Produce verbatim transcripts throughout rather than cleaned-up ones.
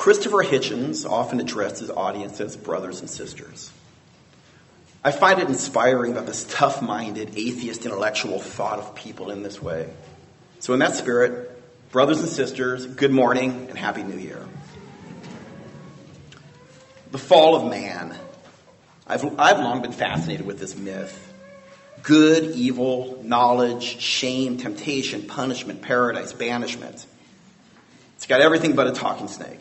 Christopher Hitchens often addressed his audience as brothers and sisters. I find it inspiring that this tough-minded, atheist intellectual thought of people in this way. So in that spirit, brothers and sisters, good morning and Happy New Year. The fall of man. I've, I've long been fascinated with this myth. Good, evil, knowledge, shame, temptation, punishment, paradise, banishment. It's got everything but a talking snake.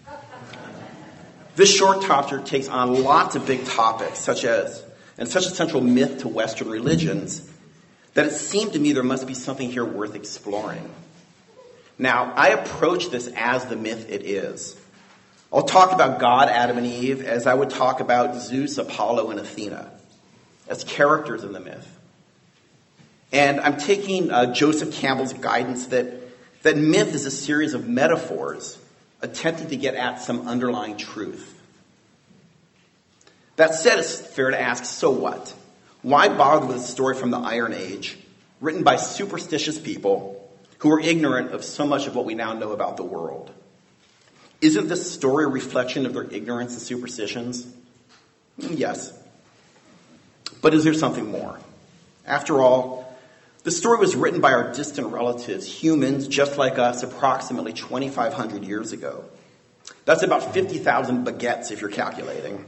This short chapter takes on lots of big topics, such as, and such a central myth to Western religions, that it seemed to me there must be something here worth exploring. Now, I approach this as the myth it is. I'll talk about God, Adam, and Eve as I would talk about Zeus, Apollo, and Athena as characters in the myth. And I'm taking uh, Joseph Campbell's guidance that, that myth is a series of metaphors attempting to get at some underlying truth. That said, it's fair to ask, so what? Why bother with a story from the Iron Age, written by superstitious people who are ignorant of so much of what we now know about the world? Isn't this story a reflection of their ignorance and superstitions? Yes. But is there something more? After all, the story was written by our distant relatives, humans just like us, approximately twenty-five hundred years ago. That's about fifty thousand baguettes if you're calculating.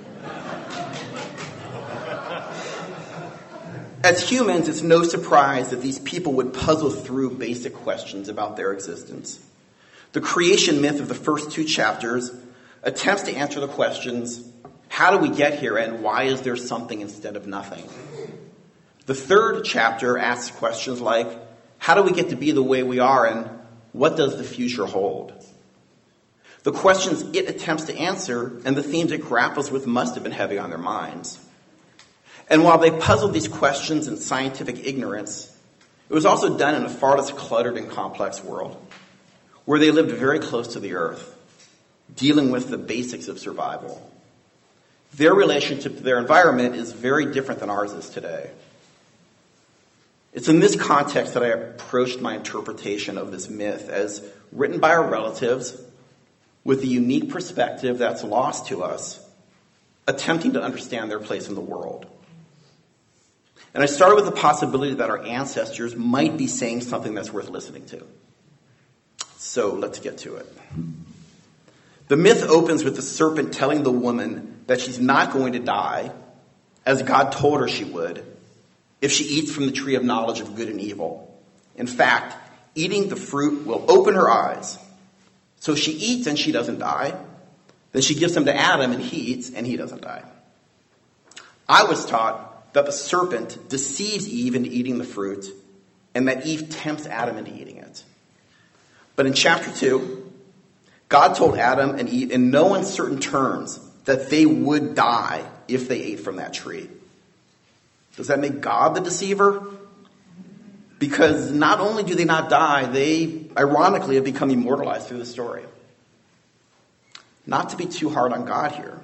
As humans, it's no surprise that these people would puzzle through basic questions about their existence. The creation myth of the first two chapters attempts to answer the questions, how do we get here and why is there something instead of nothing? The third chapter asks questions like, how do we get to be the way we are and what does the future hold? The questions it attempts to answer and the themes it grapples with must have been heavy on their minds. And while they puzzled these questions in scientific ignorance, it was also done in a far less cluttered and complex world, where they lived very close to the earth, dealing with the basics of survival. Their relationship to their environment is very different than ours is today. It's in this context that I approached my interpretation of this myth as written by our relatives with a unique perspective that's lost to us, attempting to understand their place in the world. And I started with the possibility that our ancestors might be saying something that's worth listening to. So let's get to it. The myth opens with the serpent telling the woman that she's not going to die, as God told her she would, if she eats from the tree of knowledge of good and evil. In fact, eating the fruit will open her eyes. So she eats and she doesn't die. Then she gives them to Adam and he eats and he doesn't die. I was taught that the serpent deceives Eve into eating the fruit and that Eve tempts Adam into eating it. But in chapter two, God told Adam and Eve in no uncertain terms that they would die if they ate from that tree. Does that make God the deceiver? Because not only do they not die, they ironically have become immortalized through the story. Not to be too hard on God here.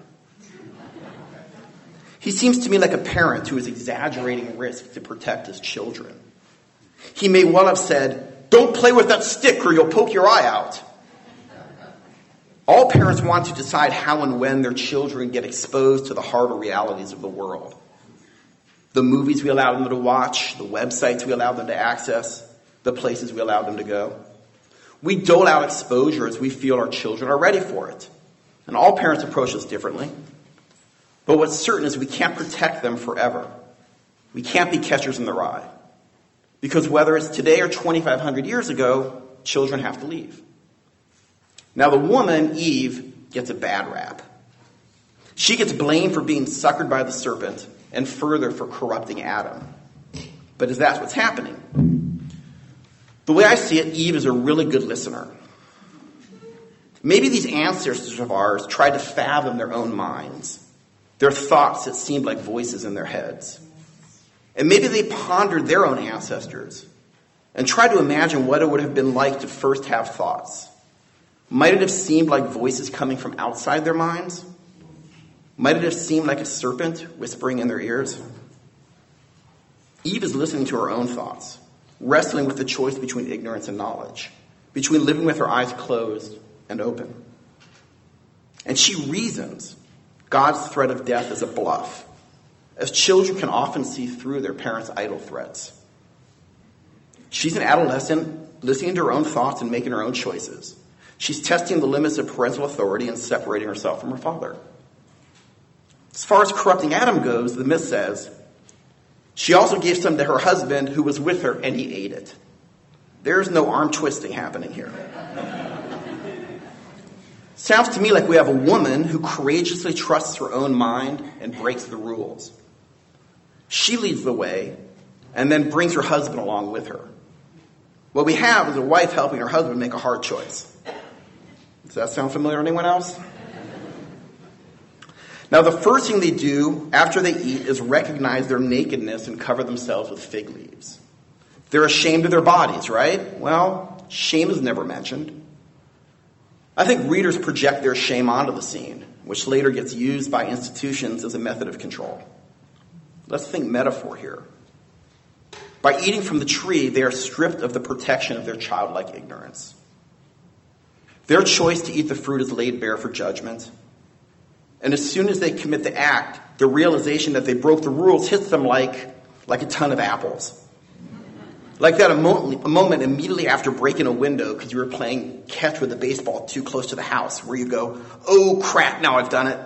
He seems to me like a parent who is exaggerating risk to protect his children. He may well have said, "Don't play with that stick or you'll poke your eye out." All parents want to decide how and when their children get exposed to the harder realities of the world. The movies we allow them to watch, the websites we allow them to access, the places we allow them to go. We dole out exposure as we feel our children are ready for it. And all parents approach this differently. But what's certain is we can't protect them forever. We can't be catchers in the rye. Because whether it's today or twenty-five hundred years ago, children have to leave. Now the woman, Eve, gets a bad rap. She gets blamed for being suckered by the serpent and further for corrupting Adam. But is that what's happening? The way I see it, Eve is a really good listener. Maybe these ancestors of ours tried to fathom their own minds, their thoughts that seemed like voices in their heads. And maybe they pondered their own ancestors and tried to imagine what it would have been like to first have thoughts. Might it have seemed like voices coming from outside their minds? Might it have seemed like a serpent whispering in their ears? Eve is listening to her own thoughts, wrestling with the choice between ignorance and knowledge, between living with her eyes closed and open. And she reasons God's threat of death is a bluff, as children can often see through their parents' idle threats. She's an adolescent, listening to her own thoughts and making her own choices. She's testing the limits of parental authority and separating herself from her father. As far as corrupting Adam goes, the myth says, she also gave some to her husband who was with her, and he ate it. There's no arm twisting happening here. Sounds to me like we have a woman who courageously trusts her own mind and breaks the rules. She leads the way and then brings her husband along with her. What we have is a wife helping her husband make a hard choice. Does that sound familiar to anyone else? Now, the first thing they do after they eat is recognize their nakedness and cover themselves with fig leaves. They're ashamed of their bodies, right? Well, shame is never mentioned. I think readers project their shame onto the scene, which later gets used by institutions as a method of control. Let's think metaphor here. By eating from the tree, they are stripped of the protection of their childlike ignorance. Their choice to eat the fruit is laid bare for judgment. And as soon as they commit the act, the realization that they broke the rules hits them like, like a ton of apples. Like that a moment, a moment immediately after breaking a window because you were playing catch with a baseball too close to the house, where you go, oh crap, now I've done it.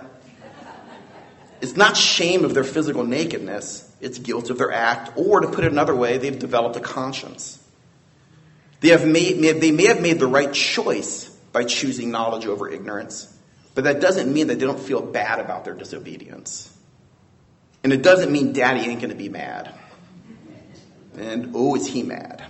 It's not shame of their physical nakedness, it's guilt of their act, or to put it another way, they've developed a conscience. They have made, they may have made the right choice by choosing knowledge over ignorance, but that doesn't mean that they don't feel bad about their disobedience. And it doesn't mean daddy ain't going to be mad. And oh, is he mad.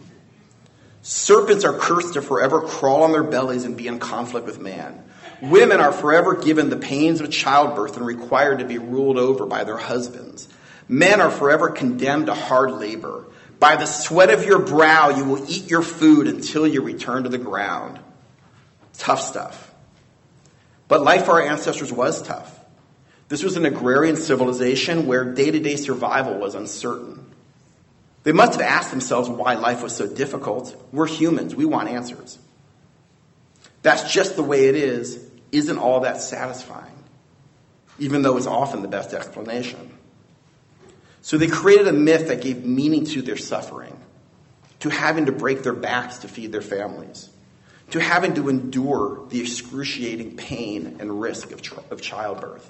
Serpents are cursed to forever crawl on their bellies and be in conflict with man. Women are forever given the pains of childbirth and required to be ruled over by their husbands. Men are forever condemned to hard labor. By the sweat of your brow you will eat your food until you return to the ground. Tough stuff. But life for our ancestors was tough. This was an agrarian civilization where day-to-day survival was uncertain. They must have asked themselves why life was so difficult. We're humans. We want answers. That's just the way it is isn't all that satisfying, even though it's often the best explanation. So they created a myth that gave meaning to their suffering, to having to break their backs to feed their families, to having to endure the excruciating pain and risk of, tr- of childbirth.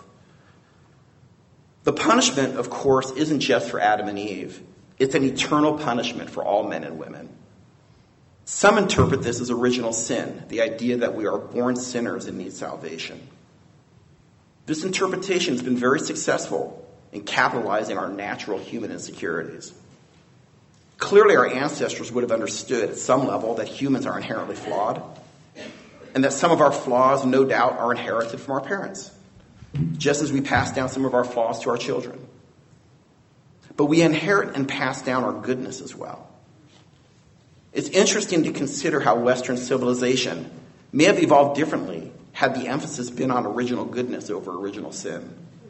The punishment, of course, isn't just for Adam and Eve. It's an eternal punishment for all men and women. Some interpret this as original sin, the idea that we are born sinners and need salvation. This interpretation has been very successful in capitalizing our natural human insecurities. Clearly, our ancestors would have understood at some level that humans are inherently flawed, and that some of our flaws, no doubt, are inherited from our parents, just as we pass down some of our flaws to our children. But we inherit and pass down our goodness as well. It's interesting to consider how Western civilization may have evolved differently had the emphasis been on original goodness over original sin.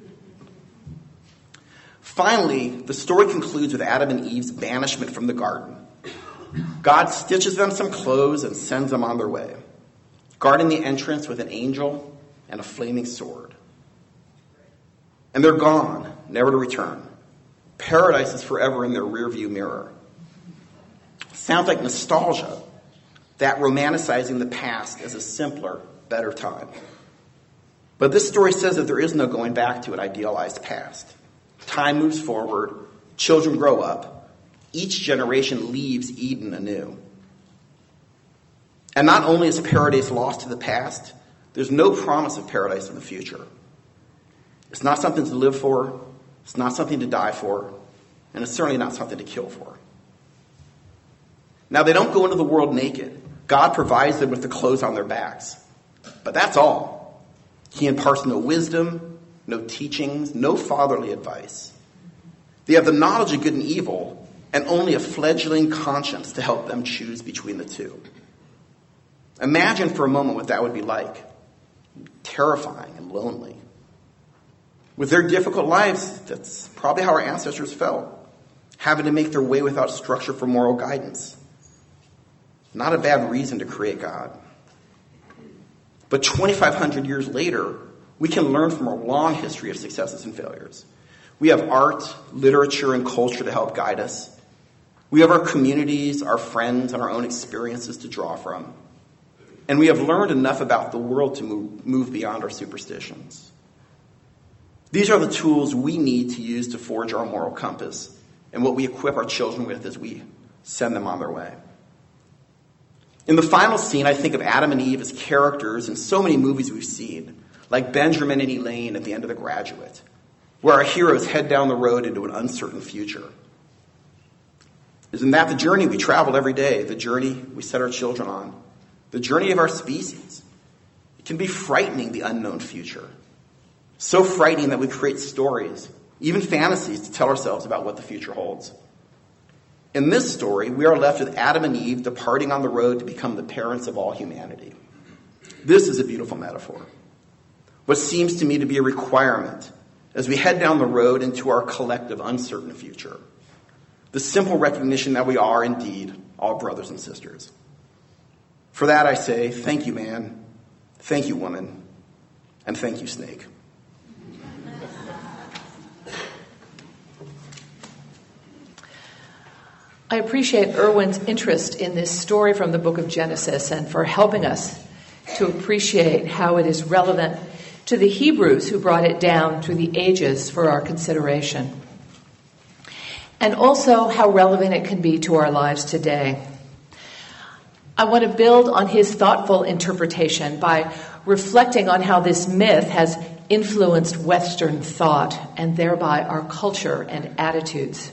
Finally, the story concludes with Adam and Eve's banishment from the garden. God stitches them some clothes and sends them on their way, guarding the entrance with an angel and a flaming sword. And they're gone, never to return. Paradise is forever in their rearview mirror. Sounds like nostalgia, that romanticizing the past as a simpler, better time. But this story says that there is no going back to an idealized past. Time moves forward, children grow up, each generation leaves Eden anew. And not only is paradise lost to the past, there's no promise of paradise in the future. It's not something to live for, it's not something to die for, and it's certainly not something to kill for. Now, they don't go into the world naked. God provides them with the clothes on their backs. But that's all. He imparts no wisdom, no teachings, no fatherly advice. They have the knowledge of good and evil, and only a fledgling conscience to help them choose between the two. Imagine for a moment what that would be like. Terrifying and lonely. With their difficult lives, that's probably how our ancestors felt, having to make their way without structure for moral guidance. Not a bad reason to create God. But twenty-five hundred years later, we can learn from a long history of successes and failures. We have art, literature, and culture to help guide us. We have our communities, our friends, and our own experiences to draw from. And we have learned enough about the world to move, move beyond our superstitions. These are the tools we need to use to forge our moral compass and what we equip our children with as we send them on their way. In the final scene, I think of Adam and Eve as characters in so many movies we've seen, like Benjamin and Elaine at the end of The Graduate, where our heroes head down the road into an uncertain future. Isn't that the journey we travel every day, the journey we set our children on, the journey of our species? It can be frightening, the unknown future. So frightening that we create stories, even fantasies, to tell ourselves about what the future holds. In this story, we are left with Adam and Eve departing on the road to become the parents of all humanity. This is a beautiful metaphor. What seems to me to be a requirement as we head down the road into our collective uncertain future. The simple recognition that we are indeed all brothers and sisters. For that I say, thank you, man, thank you, woman, and thank you, snake. I appreciate Erwin's interest in this story from the book of Genesis and for helping us to appreciate how it is relevant to the Hebrews who brought it down through the ages for our consideration, and also how relevant it can be to our lives today. I want to build on his thoughtful interpretation by reflecting on how this myth has influenced Western thought and thereby our culture and attitudes.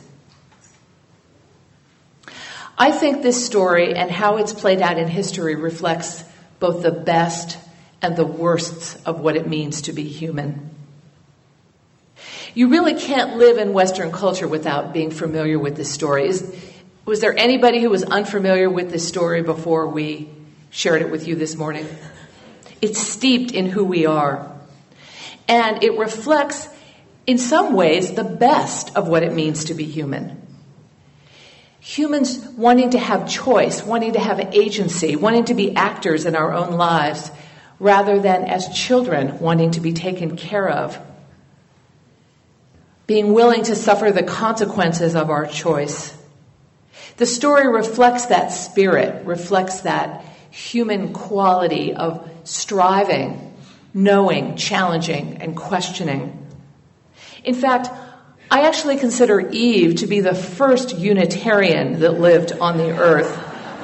I think this story and how it's played out in history reflects both the best and the worsts of what it means to be human. You really can't live in Western culture without being familiar with this story. Is, was there anybody who was unfamiliar with this story before we shared it with you this morning? It's steeped in who we are. And it reflects, in some ways, the best of what it means to be human. Humans wanting to have choice, wanting to have agency, wanting to be actors in our own lives, rather than as children wanting to be taken care of. Being willing to suffer the consequences of our choice. The story reflects that spirit, reflects that human quality of striving, knowing, challenging, and questioning. In fact, I actually consider Eve to be the first Unitarian that lived on the earth.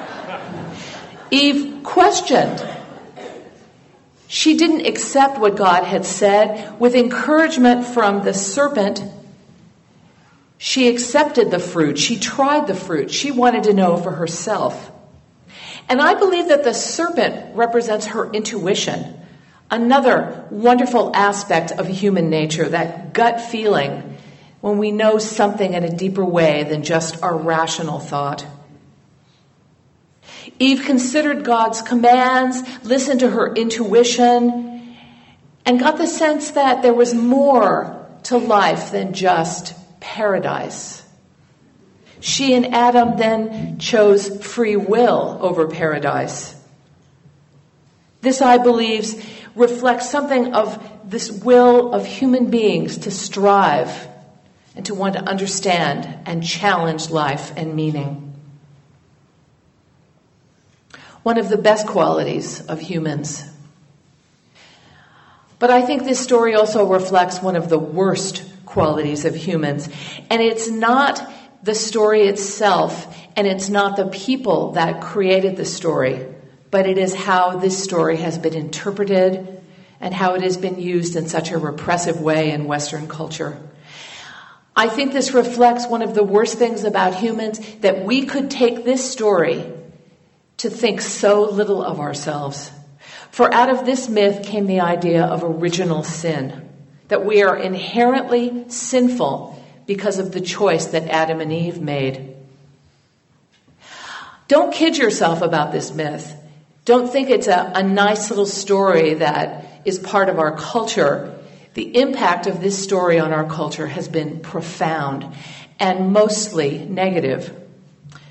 Eve questioned. She didn't accept what God had said. With encouragement from the serpent, she accepted the fruit. She tried the fruit. She wanted to know for herself. And I believe that the serpent represents her intuition, another wonderful aspect of human nature, that gut feeling when we know something in a deeper way than just our rational thought. Eve considered God's commands, listened to her intuition, and got the sense that there was more to life than just paradise. She and Adam then chose free will over paradise. This, I believe, reflects something of this will of human beings to strive and to want to understand and challenge life and meaning. One of the best qualities of humans. But I think this story also reflects one of the worst qualities of humans. And it's not the story itself, and it's not the people that created the story, but it is how this story has been interpreted and how it has been used in such a repressive way in Western culture. I think this reflects one of the worst things about humans, that we could take this story to think so little of ourselves. For out of this myth came the idea of original sin, that we are inherently sinful because of the choice that Adam and Eve made. Don't kid yourself about this myth. Don't think it's a, a nice little story that is part of our culture. The impact of this story on our culture has been profound and mostly negative.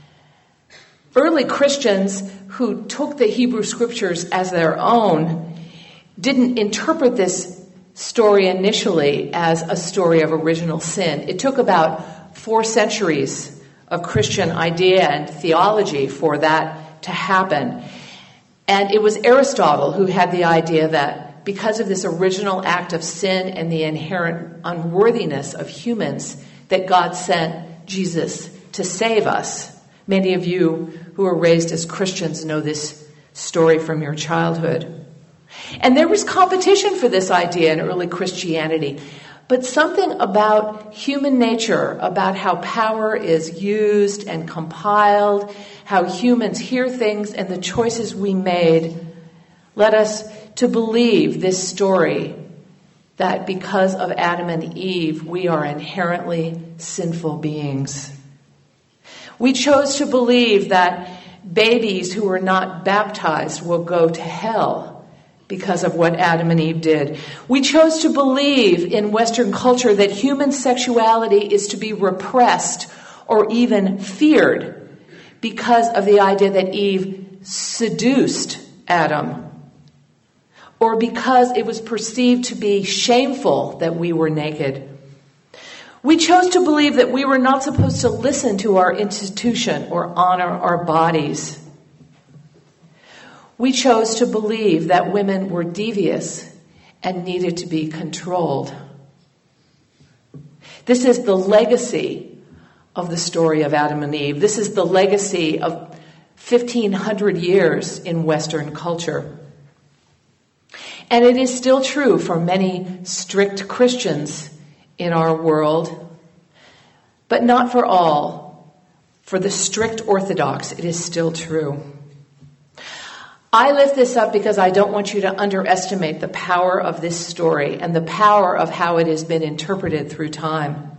Early Christians who took the Hebrew Scriptures as their own didn't interpret this story initially as a story of original sin. It took about four centuries of Christian idea and theology for that to happen. And it was Aristotle who had the idea that because of this original act of sin and the inherent unworthiness of humans, that God sent Jesus to save us. Many of you who were raised as Christians know this story from your childhood. And there was competition for this idea in early Christianity. But something about human nature, about how power is used and compiled, how humans hear things and the choices we made, led us to believe this story that because of Adam and Eve, we are inherently sinful beings. We chose to believe that babies who are not baptized will go to hell because of what Adam and Eve did. We chose to believe in Western culture that human sexuality is to be repressed or even feared because of the idea that Eve seduced Adam, or because it was perceived to be shameful that we were naked. We chose to believe that we were not supposed to listen to our institution or honor our bodies. We chose to believe that women were devious and needed to be controlled. This is the legacy of the story of Adam and Eve. This is the legacy of fifteen hundred years in Western culture. And it is still true for many strict Christians in our world, but not for all. For the strict Orthodox, it is still true. I lift this up because I don't want you to underestimate the power of this story and the power of how it has been interpreted through time.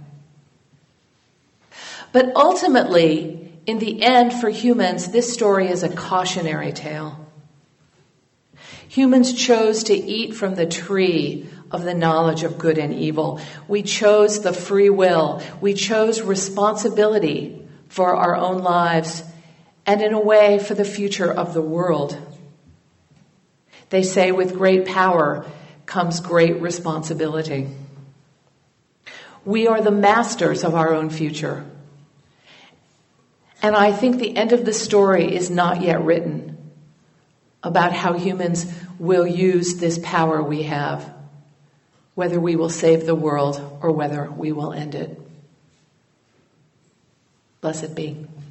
But ultimately, in the end, for humans, this story is a cautionary tale. Humans chose to eat from the tree of the knowledge of good and evil. We chose the free will. We chose responsibility for our own lives and, in a way, for the future of the world. They say with great power comes great responsibility. We are the masters of our own future. And I think the end of the story is not yet written about how humans will use this power we have, whether we will save the world or whether we will end it. Blessed be.